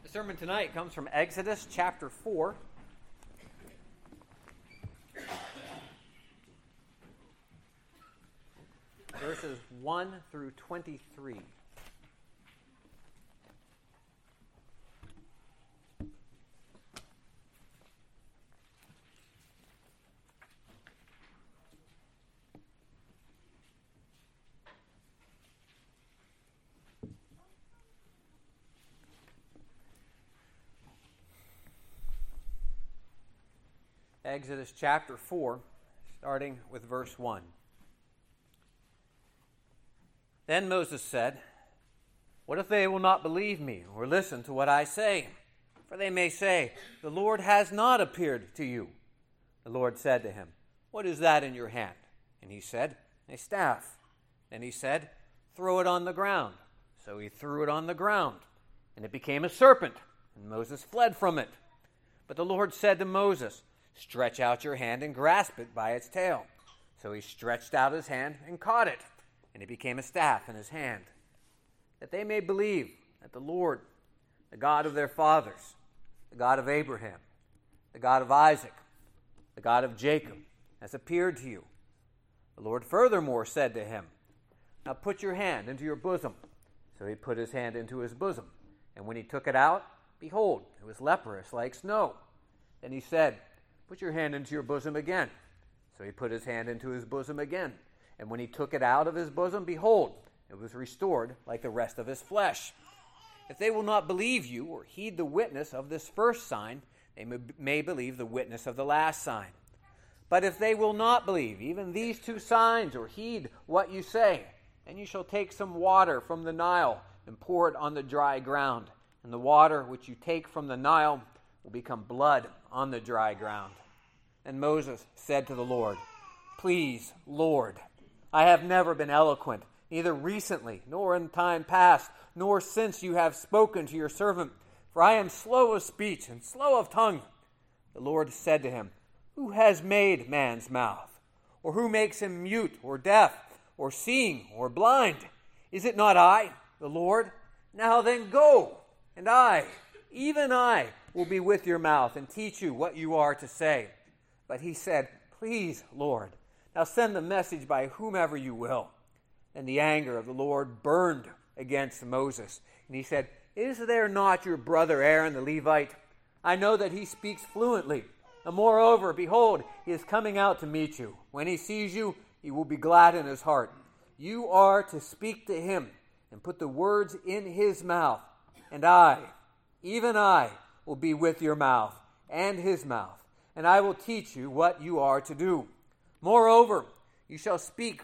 The sermon tonight comes from Exodus chapter 4. Verses 1 through 23. Exodus chapter 4, starting with verse 1. Then Moses said, "What if they will not believe me or listen to what I say? For they may say, 'The Lord has not appeared to you.' The Lord said to him, 'What is that in your hand?' And he said, 'A staff.' Then he said, 'Throw it on the ground.' So he threw it on the ground, and it became a serpent, and Moses fled from it. But the Lord said to Moses, 'Stretch out your hand and grasp it by its tail.' So he stretched out his hand and caught it, and it became a staff in his hand. That they may believe that the Lord, the God of their fathers, the God of Abraham, the God of Isaac, the God of Jacob, has appeared to you. The Lord furthermore said to him, 'Now put your hand into your bosom.' So he put his hand into his bosom, and when he took it out, behold, it was leprous like snow. Then he said, 'Put your hand into your bosom again.' So he put his hand into his bosom again, and when he took it out of his bosom, behold, it was restored like the rest of his flesh. If they will not believe you or heed the witness of this first sign, they may believe the witness of the last sign. But if they will not believe even these two signs or heed what you say, then you shall take some water from the Nile and pour it on the dry ground, and the water which you take from the Nile will become blood on the dry ground.' And Moses said to the Lord, 'Please, Lord, I have never been eloquent, neither recently, nor in time past, nor since you have spoken to your servant, for I am slow of speech and slow of tongue.' The Lord said to him, 'Who has made man's mouth? Or who makes him mute or deaf or seeing or blind? Is it not I, the Lord? Now then go, and I, even I, will be with your mouth and teach you what you are to say.' But he said, 'Please, Lord, now send the message by whomever you will.' And the anger of the Lord burned against Moses. And he said, 'Is there not your brother Aaron the Levite? I know that he speaks fluently. And moreover, behold, he is coming out to meet you. When he sees you, he will be glad in his heart. You are to speak to him and put the words in his mouth. And I, even I, will be with your mouth and his mouth. And I will teach you what you are to do. Moreover, he shall speak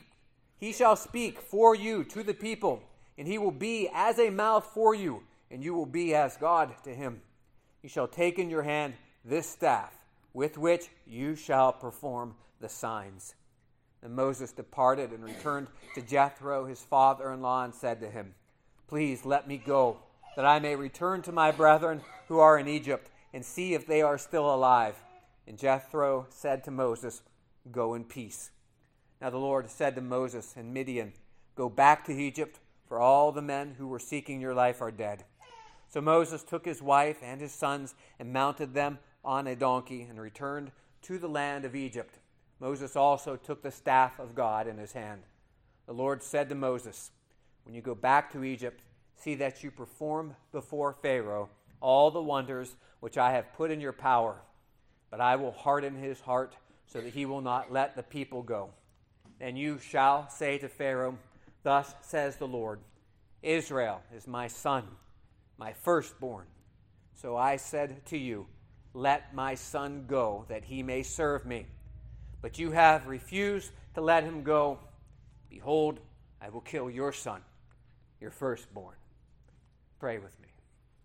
for you to the people, and he will be as a mouth for you, and you will be as God to him. You shall take in your hand this staff, with which you shall perform the signs.' Then Moses departed and returned to Jethro, his father-in-law, and said to him, 'Please let me go, that I may return to my brethren who are in Egypt, and see if they are still alive.' And Jethro said to Moses, 'Go in peace.' Now the Lord said to Moses in Midian, 'Go back to Egypt, for all the men who were seeking your life are dead.' So Moses took his wife and his sons and mounted them on a donkey and returned to the land of Egypt. Moses also took the staff of God in his hand. The Lord said to Moses, 'When you go back to Egypt, see that you perform before Pharaoh all the wonders which I have put in your power. But I will harden his heart so that he will not let the people go. And you shall say to Pharaoh, Thus says the Lord, Israel is my son, my firstborn. So I said to you, Let my son go, that he may serve me. But you have refused to let him go. Behold, I will kill your son, your firstborn.'" Pray with me.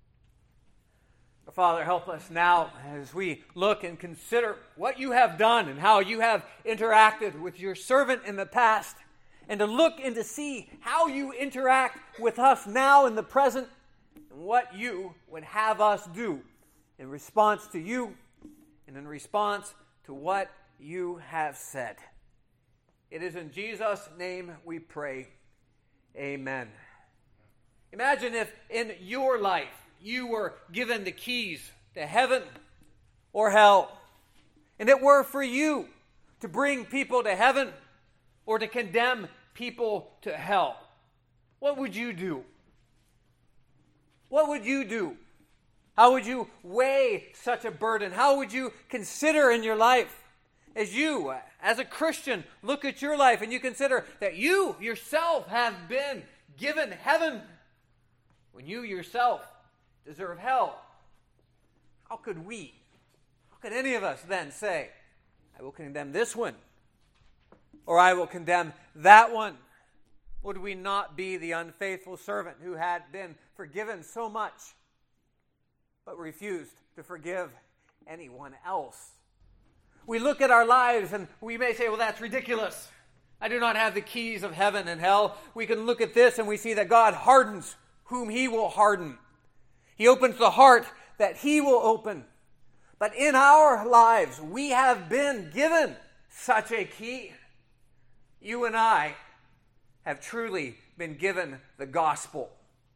Father, help us now as we look and consider what you have done and how you have interacted with your servant in the past, and to look and to see how you interact with us now in the present, and what you would have us do in response to you and in response to what you have said. It is in Jesus' name we pray. Amen. Imagine if in your life you were given the keys to heaven or hell, and it were for you to bring people to heaven or to condemn people to hell, what would you do? What would you do? How would you weigh such a burden? How would you consider in your life as you, as a Christian, look at your life and you consider that you yourself have been given heaven when you yourself deserve hell? How could any of us then say, I will condemn this one, or I will condemn that one? Would we not be the unfaithful servant who had been forgiven so much, but refused to forgive anyone else? We look at our lives and we may say, well, that's ridiculous. I do not have the keys of heaven and hell. We can look at this and we see that God hardens whom he will harden. He opens the heart that he will open. But in our lives, we have been given such a key. You and I have truly been given the gospel,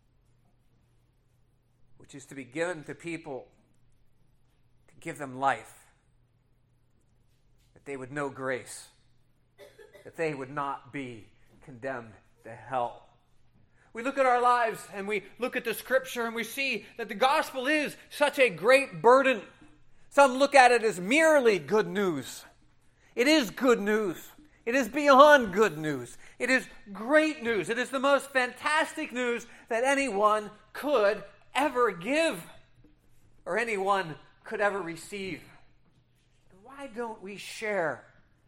which is to be given to people to give them life, that they would know grace, that they would not be condemned to hell. We look at our lives and we look at the scripture and we see that the gospel is such a great burden. Some look at it as merely good news. It is good news. It is beyond good news. It is great news. It is the most fantastic news that anyone could ever give or anyone could ever receive. Why don't we share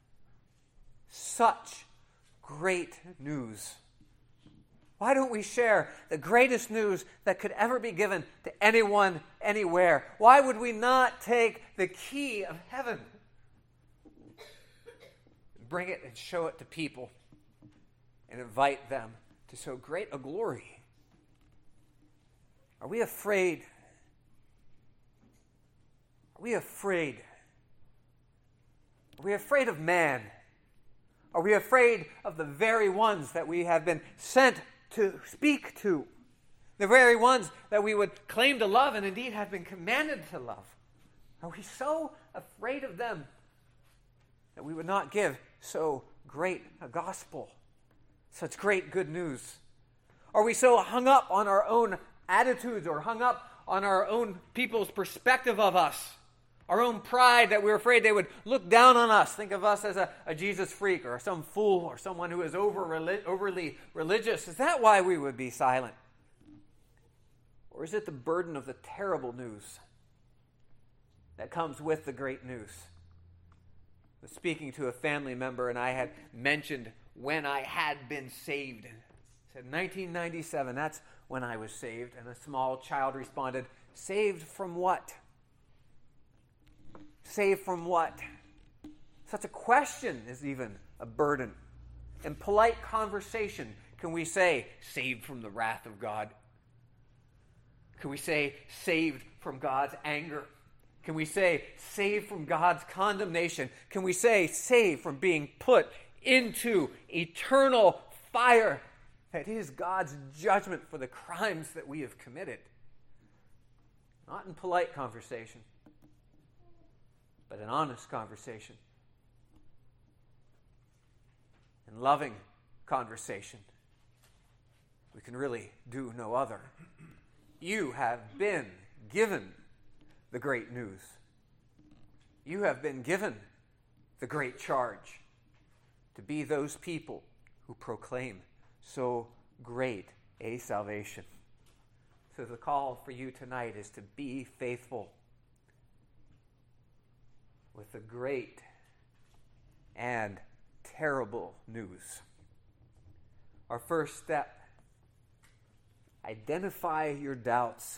such great news? Why don't we share the greatest news that could ever be given to anyone, anywhere? Why would we not take the key of heaven, bring it and show it to people, and invite them to so great a glory? Are we afraid? Are we afraid? Are we afraid of man? Are we afraid of the very ones that we have been sent to speak to? The very ones that we would claim to love and indeed have been commanded to love. Are we so afraid of them that we would not give so great a gospel, such great good news? Are we so hung up on our own attitudes or hung up on our own people's perspective of us, our own pride, that we're afraid they would look down on us, think of us as a Jesus freak or some fool or someone who is overly religious? Is that why we would be silent? Or is it the burden of the terrible news that comes with the great news? I was speaking to a family member and I had mentioned when I had been saved. I said, 1997, that's when I was saved. And a small child responded, saved from what? Saved from what? Such a question is even a burden. In polite conversation, can we say, saved from the wrath of God? Can we say, saved from God's anger? Can we say, saved from God's condemnation? Can we say, saved from being put into eternal fire that is God's judgment for the crimes that we have committed? Not in polite conversation, but an honest conversation, in loving conversation. We can really do no other. You have been given the great news. You have been given the great charge to be those people who proclaim so great a salvation. So the call for you tonight is to be faithful with the great and terrible news. Our first step, identify your doubts.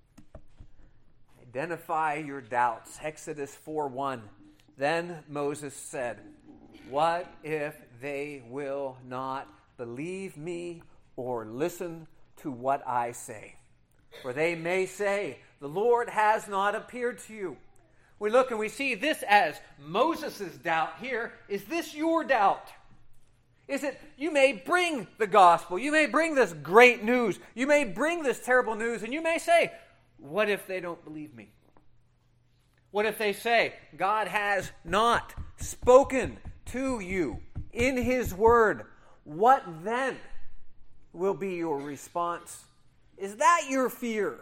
Identify your doubts. Exodus 4:1. Then Moses said, what if they will not believe me or listen to what I say? For they may say, the Lord has not appeared to you. We look and we see this as Moses' doubt here. Is this your doubt? Is it, you may bring the gospel, you may bring this great news, you may bring this terrible news, and you may say, what if they don't believe me? What if they say, God has not spoken to you in his word? What then will be your response? Is that your fear?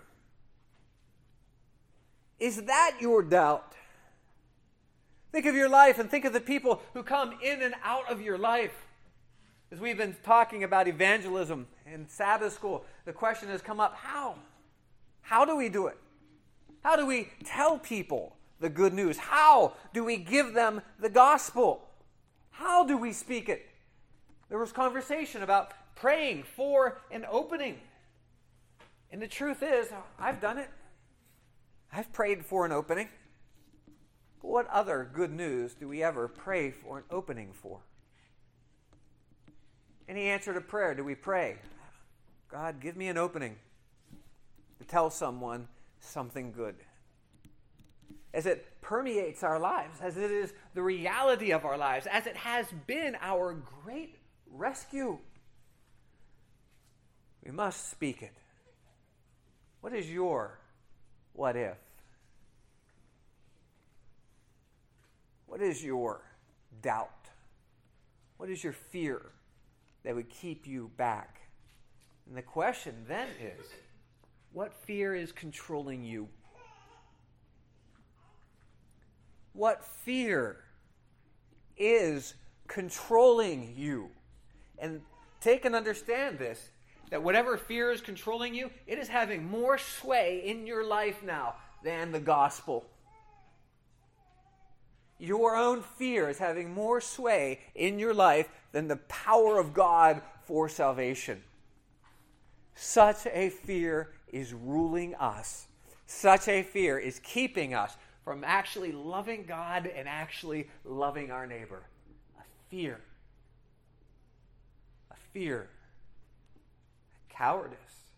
Is that your doubt? Think of your life and think of the people who come in and out of your life. As we've been talking about evangelism in Sabbath school, the question has come up, how? How do we do it? How do we tell people the good news? How do we give them the gospel? How do we speak it? There was conversation about praying for an opening. And the truth is, I've done it. I've prayed for an opening. But what other good news do we ever pray for an opening for? Any answer to prayer do we pray? God, give me an opening to tell someone something good. As it permeates our lives, as it is the reality of our lives, as it has been our great rescue, we must speak it. What is your what if? What is your doubt? What is your fear that would keep you back? And the question then is, what fear is controlling you? What fear is controlling you? And take and understand this, that whatever fear is controlling you, it is having more sway in your life now than the gospel. Your own fear is having more sway in your life than the power of God for salvation. Such a fear is ruling us. Such a fear is keeping us from actually loving God and actually loving our neighbor. A fear. A fear. A cowardice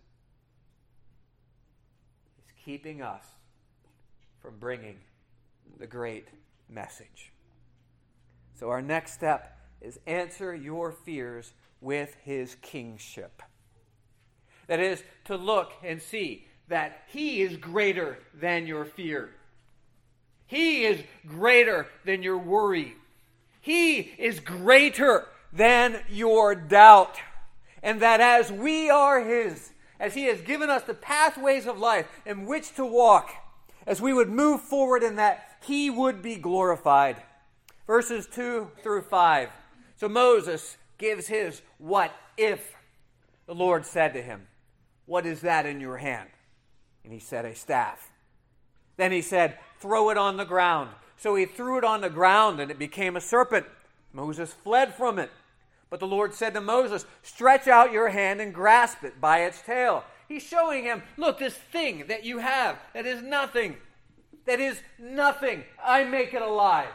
is keeping us from bringing the great message. So our next step is answer your fears with his kingship. That is, to look and see that he is greater than your fear. He is greater than your worry. He is greater than your doubt. And that as we are his, as he has given us the pathways of life in which to walk, as we would move forward in that, he would be glorified. Verses 2 through 5. So Moses gives his what if. The Lord said to him, "What is that in your hand?" And he said, "A staff." Then he said, "Throw it on the ground." So he threw it on the ground, and it became a serpent. Moses fled from it. But the Lord said to Moses, "Stretch out your hand and grasp it by its tail." He's showing him, look, this thing that you have that is nothing. That is nothing. I make it alive.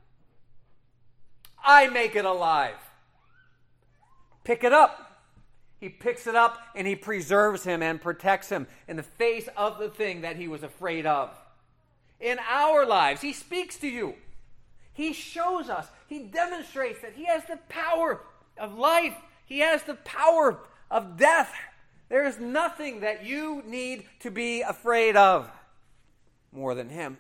I make it alive. Pick it up. He picks it up and he preserves him and protects him in the face of the thing that he was afraid of. In our lives, he speaks to you. He shows us. He demonstrates that he has the power of life. He has the power of death. There is nothing that you need to be afraid of more than him,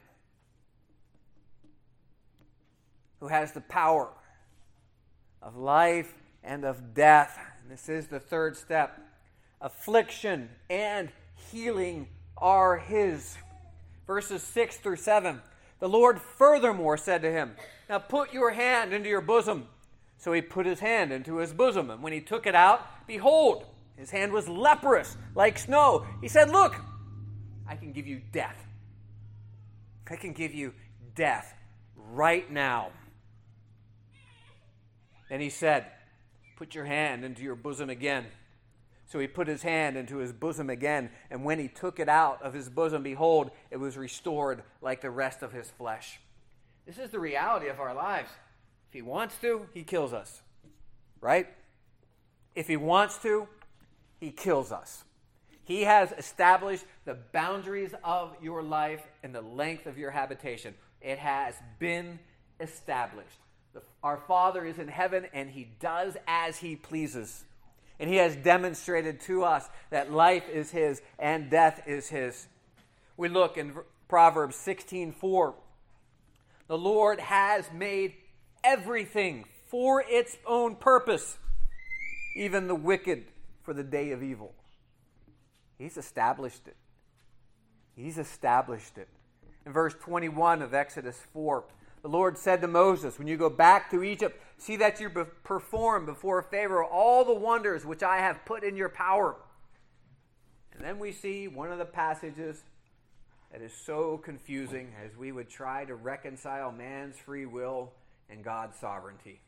who has the power of life and of death. And this is the third step. Affliction and healing are his. Verses 6 through 7. The Lord furthermore said to him, "Now put your hand into your bosom." So he put his hand into his bosom, and when he took it out, behold, his hand was leprous, like snow. He said, "Look, I can give you death. I can give you death right now." Then he said, "Put your hand into your bosom again." So he put his hand into his bosom again, and when he took it out of his bosom, behold, it was restored like the rest of his flesh. This is the reality of our lives. If he wants to, he kills us. Right? If he wants to, he kills us. He has established the boundaries of your life and the length of your habitation. It has been established. Our Father is in heaven, and he does as he pleases. And he has demonstrated to us that life is his and death is his. We look in Proverbs 16:4. The Lord has made everything for its own purpose, even the wicked for the day of evil. He's established it. He's established it. In verse 21 of Exodus 4, the Lord said to Moses, when you go back to Egypt, see that you perform before Pharaoh all the wonders which I have put in your power. And then we see one of the passages that is so confusing as we would try to reconcile man's free will and God's sovereignty.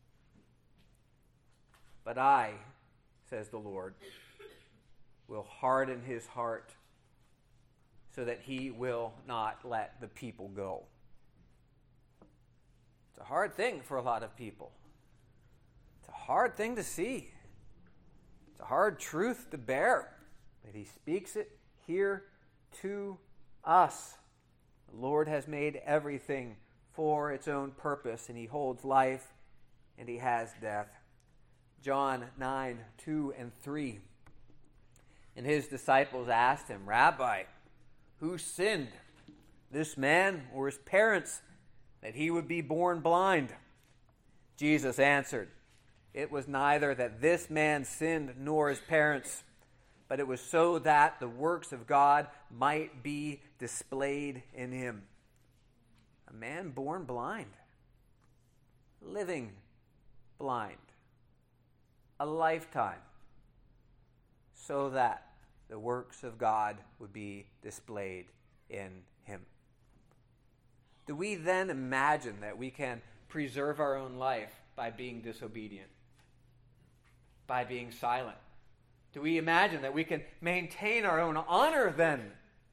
But I, says the Lord, will harden his heart so that he will not let the people go. It's a hard thing for a lot of people. It's a hard thing to see. It's a hard truth to bear. But he speaks it here to us. The Lord has made everything for its own purpose, and he holds life and he has death. John 9:2-3. And his disciples asked him, Rabbi, who sinned, this man or his parents, that he would be born blind? Jesus answered, it was neither that this man sinned nor his parents, but it was so that the works of God might be displayed in him. A man born blind, living blind, a lifetime, so that the works of God would be displayed in him. Do we then imagine that we can preserve our own life by being disobedient, by being silent? Do we imagine that we can maintain our own honor then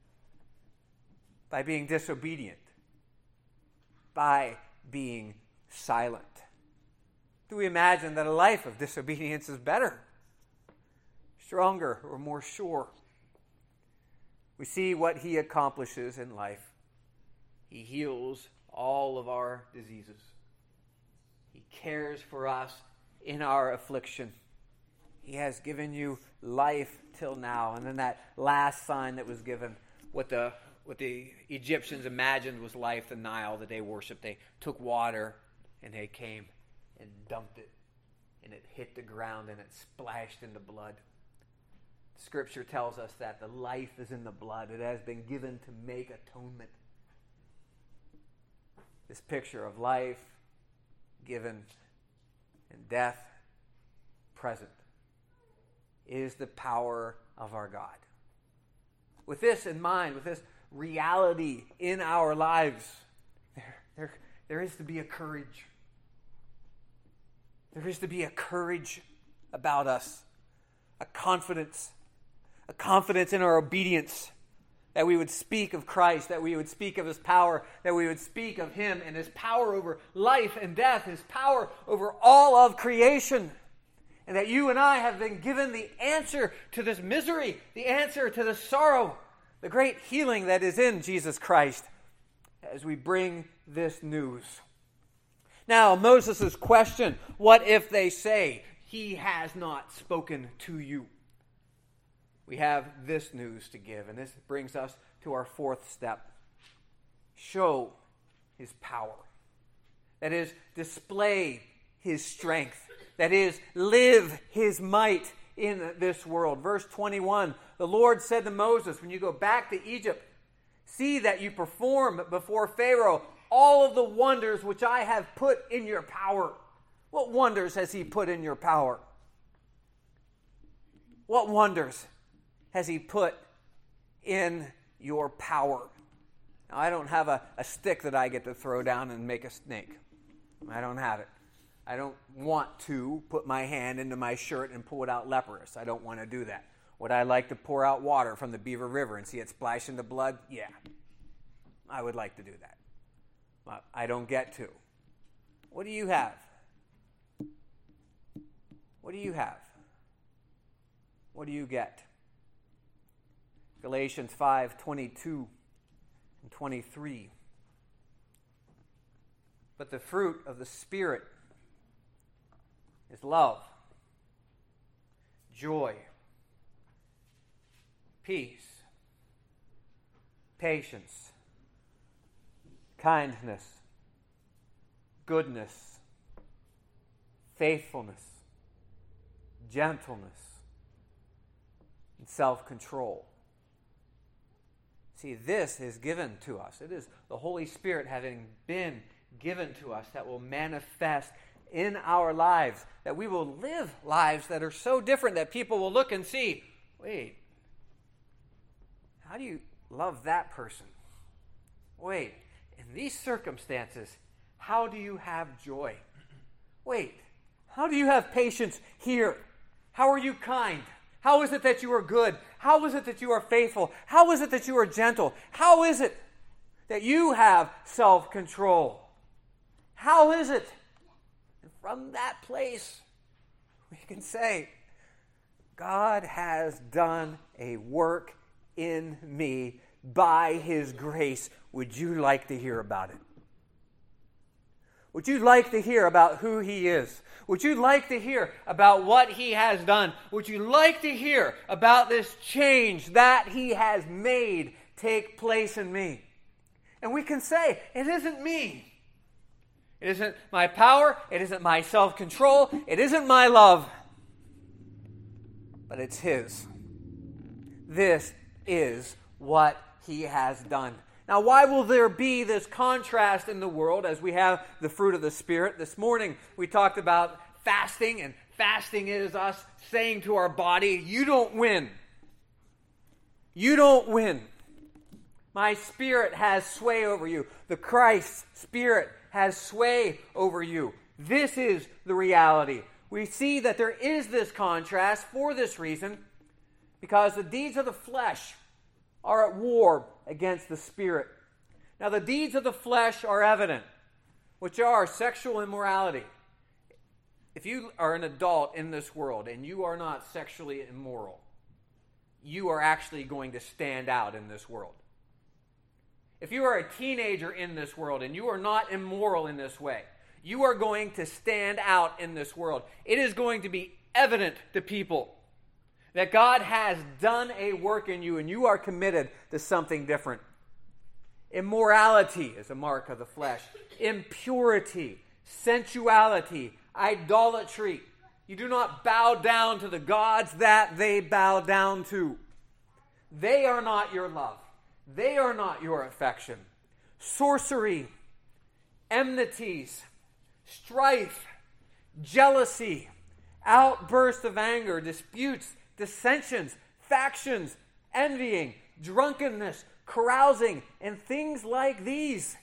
by being disobedient, by being silent? Do we imagine that a life of disobedience is better, stronger, or more sure? We see what he accomplishes in life. He heals all of our diseases. He cares for us in our affliction. He has given you life till now. And then that last sign that was given, what the Egyptians imagined was life, the Nile that they worshipped. They took water and they came and dumped it, and it hit the ground and it splashed into blood. Scripture tells us that the life is in the blood. It has been given to make atonement. This picture of life given and death present is the power of our God. With this in mind, with this reality in our lives, there is to be a courage. There is to be a courage about us, a confidence in our obedience, that we would speak of Christ, that we would speak of his power, that we would speak of him and his power over life and death, his power over all of creation. And that you and I have been given the answer to this misery, the answer to this sorrow, the great healing that is in Jesus Christ as we bring this news. Now, Moses' question, what if they say, he has not spoken to you? We have this news to give, and this brings us to our fourth step. Show his power. That is, display his strength. That is, live his might in this world. Verse 21, the Lord said to Moses, when you go back to Egypt, see that you perform before Pharaoh all of the wonders which I have put in your power. What wonders has he put in your power? What wonders has he put in your power? Now, I don't have a stick that I get to throw down and make a snake. I don't have it. I don't want to put my hand into my shirt and pull it out leprous. I don't want to do that. Would I like to pour out water from the Beaver River and see it splash into blood? Yeah, I would like to do that. But I don't get to. What do you have? What do you have? What do you get? Galatians 5:22 and 23. But the fruit of the Spirit is love, joy, peace, patience, kindness, goodness, faithfulness, gentleness, and self-control. See, this is given to us. It is the Holy Spirit having been given to us that will manifest in our lives, that we will live lives that are so different that people will look and see, wait, how do you love that person? Wait, in these circumstances, how do you have joy? Wait, how do you have patience here? How are you kind? How is it that you are good? How is it that you are faithful? How is it that you are gentle? How is it that you have self-control? How is it? And from that place, we can say, God has done a work in me by His grace. Would you like to hear about it? Would you like to hear about who He is? Would you like to hear about what He has done? Would you like to hear about this change that He has made take place in me? And we can say, it isn't me. It isn't my power. It isn't my self-control. It isn't my love. But it's His. This is what He has done. Now, why will there be this contrast in the world as we have the fruit of the Spirit? This morning we talked about fasting, and fasting is us saying to our body, you don't win. You don't win. My Spirit has sway over you. The Christ Spirit has sway over you. This is the reality. We see that there is this contrast for this reason, because the deeds of the flesh are at war against the Spirit. Now, the deeds of the flesh are evident, which are sexual immorality. If you are an adult in this world and you are not sexually immoral, you are actually going to stand out in this world. If you are a teenager in this world and you are not immoral in this way, you are going to stand out in this world. It is going to be evident to people that God has done a work in you and you are committed to something different. Immorality is a mark of the flesh. Impurity, sensuality, idolatry. You do not bow down to the gods that they bow down to. They are not your love. They are not your affection. Sorcery, enmities, strife, jealousy, outbursts of anger, disputes, dissensions, factions, envying, drunkenness, carousing, and things like these,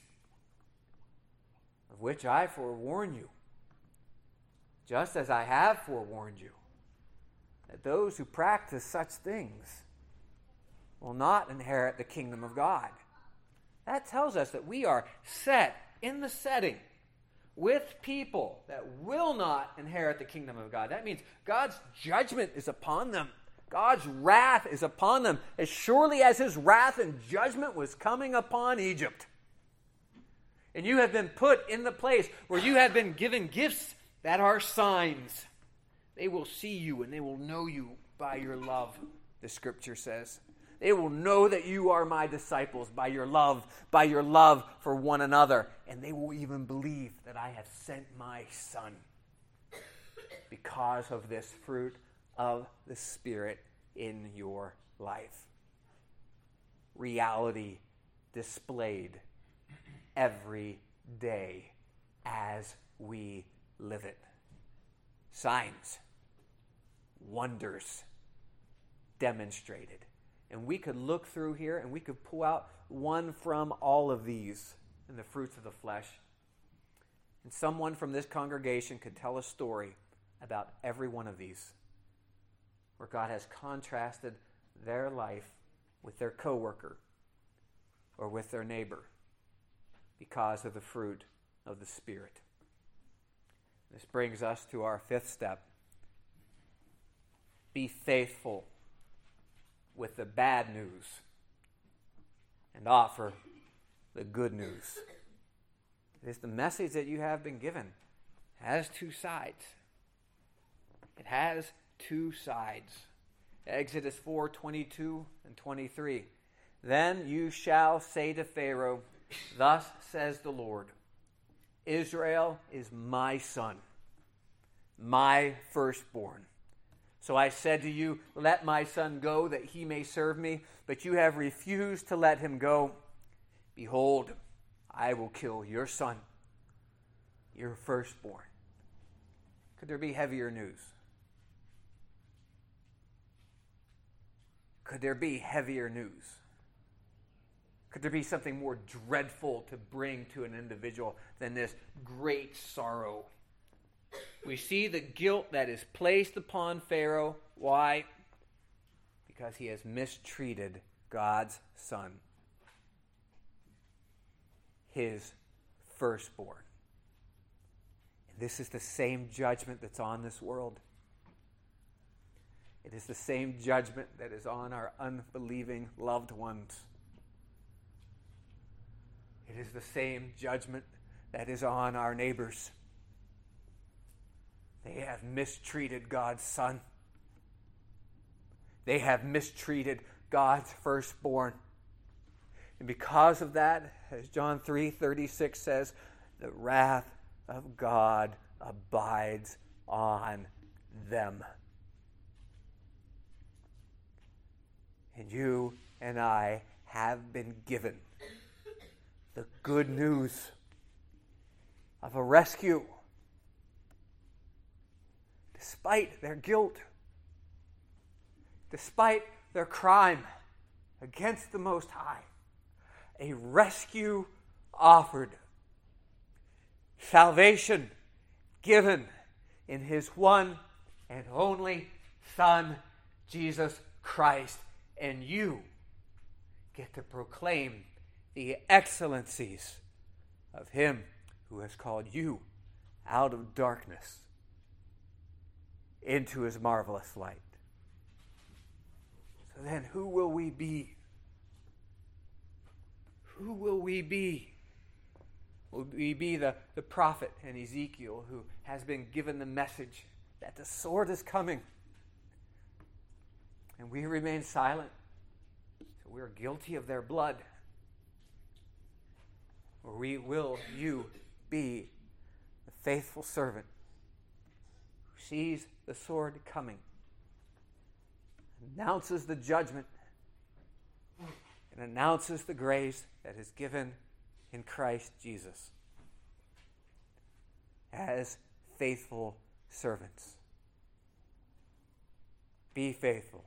of which I forewarn you, just as I have forewarned you, that those who practice such things will not inherit the kingdom of God. That tells us that we are set in the setting with people that will not inherit the kingdom of God. That means God's judgment is upon them. God's wrath is upon them, as surely as His wrath and judgment was coming upon Egypt. And you have been put in the place where you have been given gifts that are signs. They will see you and they will know you by your love, the Scripture says. They will know that you are my disciples by your love for one another. And they will even believe that I have sent my Son because of this fruit of the Spirit in your life. Reality displayed every day as we live it. Signs, wonders demonstrated. And we could look through here and we could pull out one from all of these in the fruits of the flesh. And someone from this congregation could tell a story about every one of these, where God has contrasted their life with their coworker or with their neighbor because of the fruit of the Spirit. This brings us to our fifth step. Be faithful with the bad news and offer the good news. It is the message that you have been given. It has two sides. It has two sides. Exodus 4:22 and 23. Then you shall say to Pharaoh, thus says the Lord, Israel is my son, my firstborn. So I said to you, let my son go that he may serve me, but you have refused to let him go. Behold, I will kill your son, your firstborn. Could there be heavier news? Could there be heavier news? Could there be something more dreadful to bring to an individual than this great sorrow? We see the guilt that is placed upon Pharaoh. Why? Because he has mistreated God's son, his firstborn. And this is the same judgment that's on this world. It is the same judgment that is on our unbelieving loved ones. It is the same judgment that is on our neighbors. They have mistreated God's son. They have mistreated God's firstborn. And because of that, as John 3:36 says, the wrath of God abides on them. And you and I have been given the good news of a rescue. Despite their guilt, despite their crime against the Most High, a rescue offered. Salvation given in His one and only Son, Jesus Christ. And you get to proclaim the excellencies of Him who has called you out of darkness into His marvelous light. So then, who will we be? Who will we be? Will we be the prophet in Ezekiel who has been given the message that the sword is coming? And we remain silent. So we're guilty of their blood. Or will you be the faithful servant who sees the sword coming, announces the judgment, and announces the grace that is given in Christ Jesus as faithful servants? Be faithful.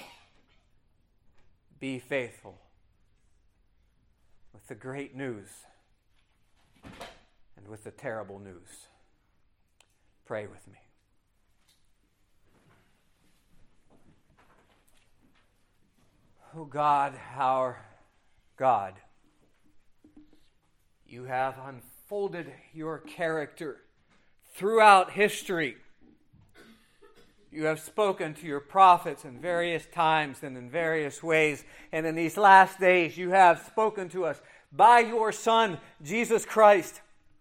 Be faithful with the great news and with the terrible news. Pray with me. Oh God, our God, you have unfolded your character throughout history. You have spoken to your prophets in various times and in various ways. And in these last days, you have spoken to us by your Son, Jesus Christ.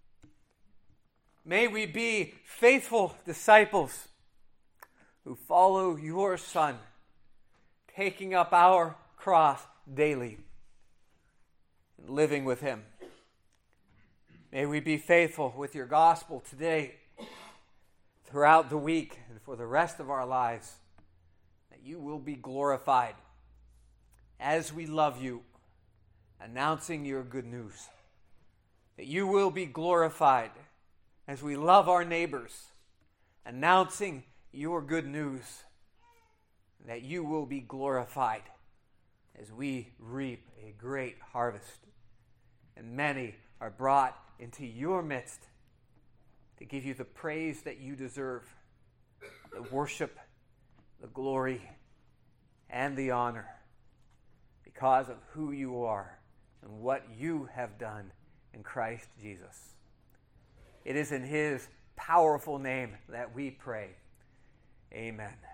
May we be faithful disciples who follow your Son, taking up our cross daily and living with Him. May we be faithful with your gospel today, throughout the week, and for the rest of our lives, that you will be glorified as we love you, announcing your good news. That you will be glorified as we love our neighbors, announcing your good news. That you will be glorified as we reap a great harvest, and many are brought into your midst to give you the praise that you deserve, the worship, the glory, and the honor, because of who you are and what you have done in Christ Jesus. It is in His powerful name that we pray. Amen.